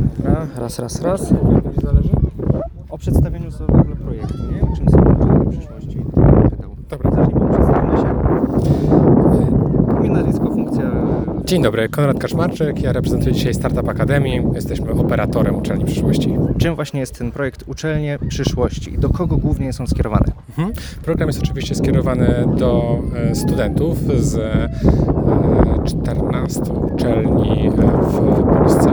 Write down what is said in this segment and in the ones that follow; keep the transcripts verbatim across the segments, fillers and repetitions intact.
Dobra, raz, raz, raz. Komuś zależy? O przedstawieniu sobie w ogóle projektu, nie? O czym są uczenie przyszłości. To będę pytał. Dobra. Zacznijmy od przedstawienia się. Imię, nazwisko, funkcja. Dzień dobry, Konrad Kaczmarczyk. Ja reprezentuję dzisiaj Startup Academy. Jesteśmy operatorem uczelni przyszłości. Czym właśnie jest ten projekt Uczelnie Przyszłości? Do kogo głównie są skierowane? Mhm. Program jest oczywiście skierowany do e, studentów z e, czternastu uczelni w Polsce.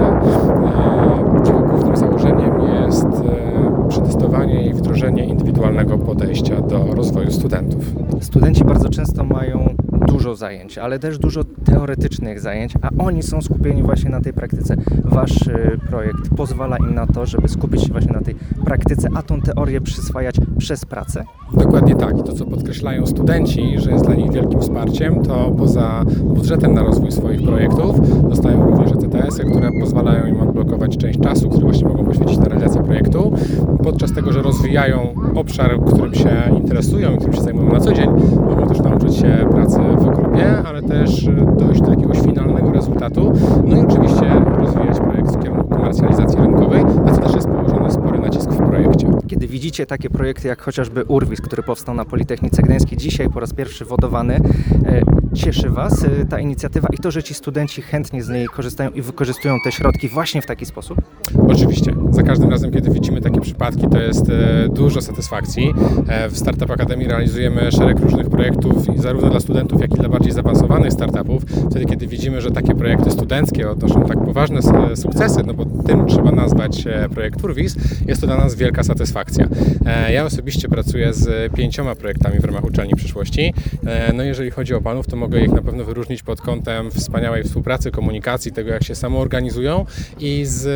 E, Jego głównym założeniem jest e, przetestowanie i wdrożenie indywidualnego podejścia do rozwoju studentów. Studenci bardzo często mają dużo zajęć, ale też dużo teoretycznych zajęć, a oni są skupieni właśnie na tej praktyce. Wasz y, projekt pozwala im na to, żeby skupić się właśnie na tej praktyce, a tą teorię przyswajać przez pracę? Dokładnie tak. I to, co podkreślają studenci, że jest dla nich wielkim wsparciem, to poza budżetem na rozwój swoich projektów dostają również E C T S y, które pozwalają im odblokować część czasu, który właśnie mogą poświęcić na realizację projektu. Podczas tego, że rozwijają obszar, którym się interesują i którym się zajmują na co dzień, mogą też nauczyć się pracy w grupie, ale też dojść do jakiegoś finalnego rezultatu. No i oczywiście rozwijać projekt w kierunku komercjalizacji rynkowej, na co też jest położony spory nacisk w projekcie. Kiedy widzicie takie projekty jak chociażby Urwis, który powstał na Politechnice Gdańskiej, dzisiaj po raz pierwszy wodowany, e, cieszy Was e, ta inicjatywa i to, że ci studenci chętnie z niej korzystają i wykorzystują te środki właśnie w taki sposób? Oczywiście. Za każdym razem, kiedy widzimy takie przypadki, to jest e, dużo satysfakcji. E, w Startup Academy realizujemy szereg różnych projektów i zarówno dla studentów, jak i dla bardziej zaawansowanych startupów. Wtedy, kiedy widzimy, że takie projekty studenckie odnoszą tak poważne e, sukcesy, no bo tym trzeba nazwać e, projekt Urwis, jest to dla nas wielka satysfakcja. E, ja osobiście pracuję z pięcioma projektami w ramach Uczelni Przyszłości. E, no jeżeli chodzi o panów, to mogę ich na pewno wyróżnić pod kątem wspaniałej współpracy, komunikacji, tego jak się samoorganizują i z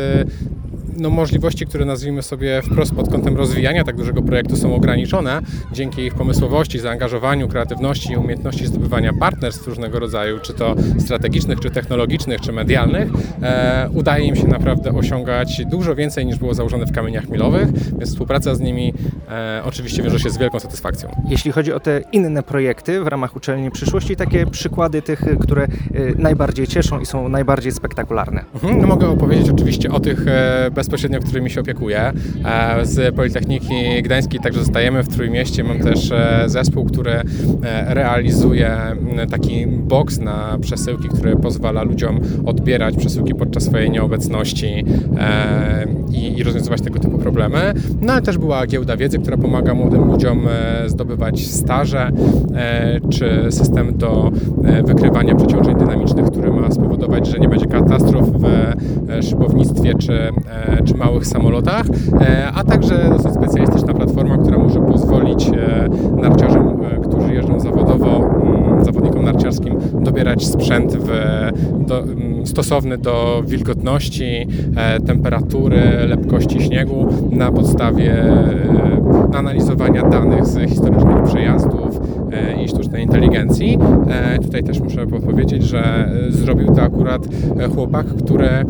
no, możliwości, które nazwijmy sobie wprost pod kątem rozwijania tak dużego projektu są ograniczone. Dzięki ich pomysłowości, zaangażowaniu, kreatywności i umiejętności zdobywania partnerstw różnego rodzaju, czy to strategicznych, czy technologicznych, czy medialnych, e, udaje im się naprawdę osiągać dużo więcej niż było założone w kamieniach milowych, więc współpraca z nimi e, oczywiście wiąże się z wielką satysfakcją. Jeśli chodzi o te inne projekty w ramach Uczelni Przyszłości, takie przykłady tych, które y, najbardziej cieszą i są najbardziej spektakularne. Mhm, no mogę opowiedzieć oczywiście o tych e, bezpośrednio, którymi się opiekuję. E, z Politechniki Gdańskiej także zostajemy w Trójmieście. Mam też e, zespół, który e, realizuje m, taki boks na przesyłki, który pozwala ludziom odbierać przesyłki podczas swojej nieobecności e, i, i rozwiązywać tego typu problemy. No ale też była giełda wiedzy, która pomaga młodym ludziom e, zdobywać staże, e, czy system do e, wykrywania przeciążeń dynamicznych, który ma spowodować, że nie będzie katastrof w e, szybownictwie czy, e, czy małych samolotach, e, a także dosyć specjalistyczna platforma, która może pozwolić e, narciarzom, e, którzy jeżdżą zawodowo, m, zawodnikom narciarskim dobierać sprzęt w, do, m, stosowny do wilgotności, e, temperatury, lepkości śniegu na podstawie e, analizowania danych z historycznych przejazdów e, i sztucznej inteligencji. E, tutaj też muszę podpowiedzieć, że e, zrobił to akurat e, chłopak, który e,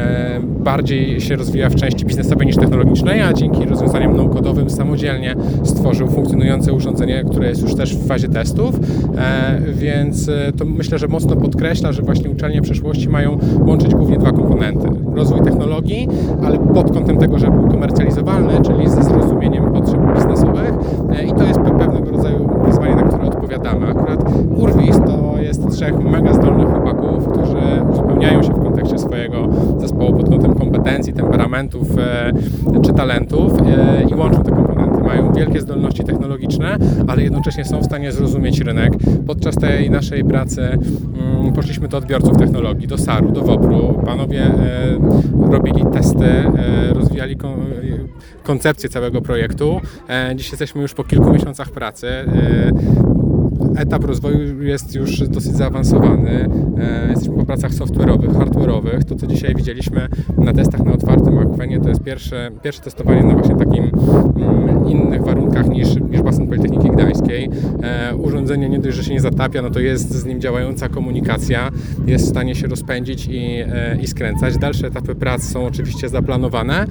bardziej się rozwija w części biznesowej niż technologicznej, a dzięki rozwiązaniom no-codowym samodzielnie stworzył funkcjonujące urządzenie, które jest już też w fazie testów, e, więc e, to myślę, że mocno podkreśla, że właśnie uczelnie przyszłości mają łączyć głównie dwa komponenty. Rozwój technologii, ale pod kątem tego, żeby był komercjalizowalny, czyli ze zrozumieniem potrzeb biznesowych e, i to jest pewnego rodzaju wyzwanie, na które odpowiadamy. Akurat Urwis to jest trzech mega zdolnych chłopaków, którzy uzupełniają się w kontekście swojego zespołu pod kątem kompetencji, temperamentów e, czy talentów e, i łączą te komponenty. Mają wielkie zdolności technologiczne, ale jednocześnie są w stanie zrozumieć rynek. Podczas tej naszej pracy mm, poszliśmy do odbiorców technologii, do saru, do wopru. Panowie e, robili testy, e, rozwijali kon, koncepcję całego projektu. E, dziś jesteśmy już po kilku miesiącach pracy. E, Etap rozwoju jest już dosyć zaawansowany. Jesteśmy po pracach software'owych, hardware'owych. To, co dzisiaj widzieliśmy na testach na otwartym akwenie, to jest pierwsze, pierwsze testowanie na właśnie takim mm, innych warunkach niż, niż basen Politechniki Gdańskiej. E, urządzenie nie dość, że się nie zatapia, no to jest z nim działająca komunikacja, jest w stanie się rozpędzić i, e, i skręcać. Dalsze etapy prac są oczywiście zaplanowane.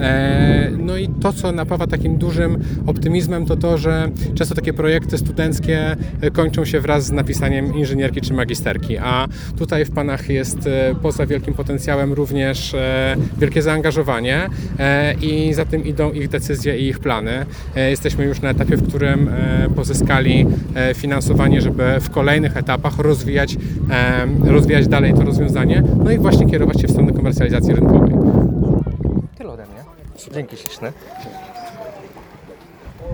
E, no i to, co napawa takim dużym optymizmem, to to, że często takie projekty studenckie które kończą się wraz z napisaniem inżynierki czy magisterki, a tutaj w Panach jest poza wielkim potencjałem również wielkie zaangażowanie i za tym idą ich decyzje i ich plany. Jesteśmy już na etapie, w którym pozyskali finansowanie, żeby w kolejnych etapach rozwijać, rozwijać dalej to rozwiązanie, no i właśnie kierować się w stronę komercjalizacji rynkowej. Tyle ode mnie. Dzięki śliczne.